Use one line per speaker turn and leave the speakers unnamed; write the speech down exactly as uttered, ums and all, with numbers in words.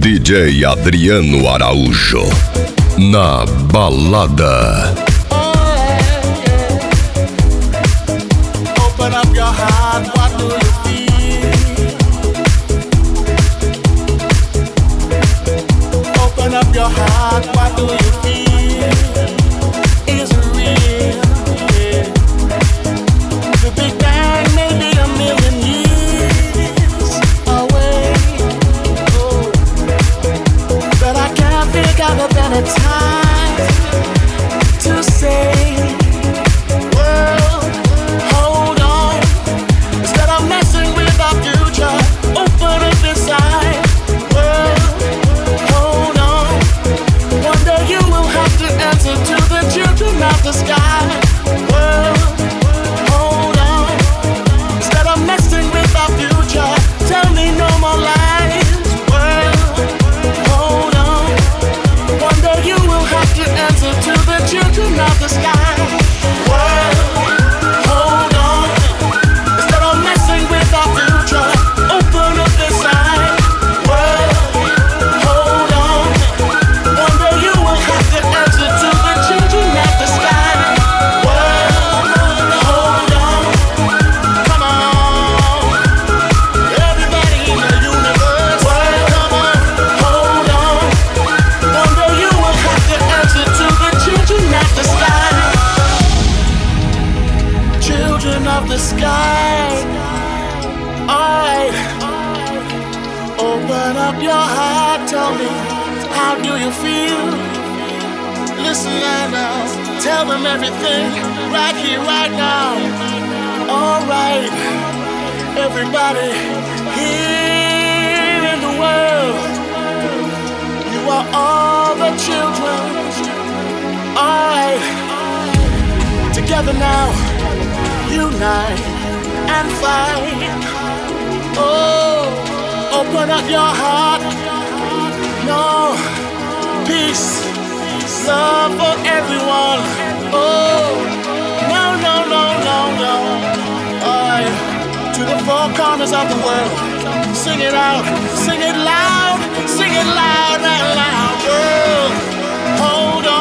D J Adriano Araújo na balada.
Open up your heart, what do you feel? Open up your heart, what do you feel? Is it real? Yeah. The Big Bang may be a million years away, oh, but I can't think of a better time to say, world, hold on. Instead of messing with our future, open up inside. World, hold on. One day you will have to answer to the children of the sky. World, hold on. Instead of messing with our future, tell me no more lies. World, hold on. One day you will have to answer to the children of the sky. World, hold on. Instead of messing with our future, open up inside. World, hold on. One day you will have to answer to the children of the sky. World, hold on. Come on. Everybody in the universe. World, come on. Hold on. One day you will have to answer to the children of the sky. Children of the sky. Alright. Open up your heart, tell me, how do you feel? Listen right now, tell them everything, right here, right now. Alright, everybody here in the world, you are all the children. Alright, together now, unite and fight. Oh, open up your heart. No, peace, love for everyone. Oh, no, no, no, no, no. Alright, to the four corners of the world. Sing it out, sing it loud, sing it loud and loud. World, hold on.